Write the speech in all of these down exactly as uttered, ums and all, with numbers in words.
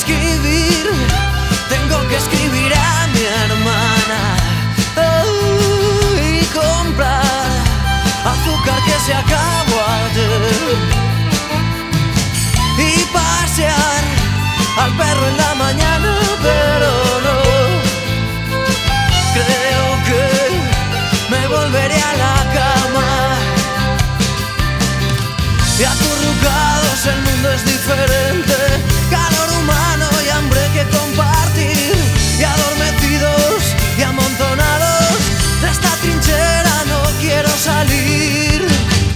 escribir, tengo que escribir a mi hermana, oh, y comprar azúcar que se acabó ayer, y pasear al perro en la mañana, pero no, creo que me volveré a la cama. Y acurrucados el mundo es diferente, calor humano y hambre que compartir, y adormecidos y amontonados de esta trinchera no quiero salir.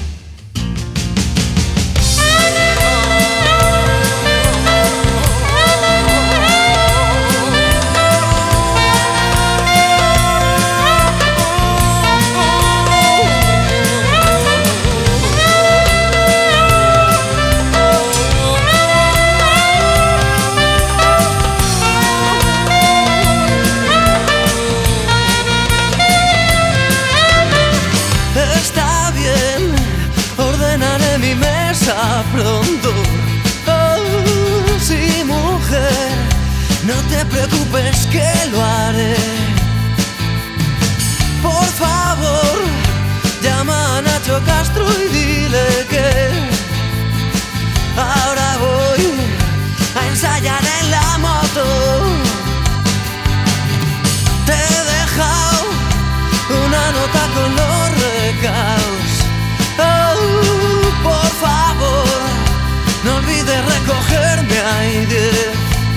Pronto, oh, sí, mujer, no te preocupes que lo haré. Por favor, llama a Nacho Castro y dile que ahora voy a ensayar en la moto. Te he dejado una nota con los recados, oh, por favor, no olvides recogerme ahí diez.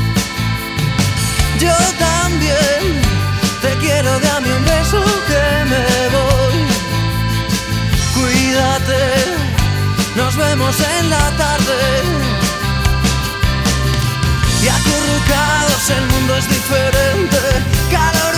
Yo también te quiero, dame un beso que me voy. Cuídate, nos vemos en la tarde. Y acurrucados el mundo es diferente, calor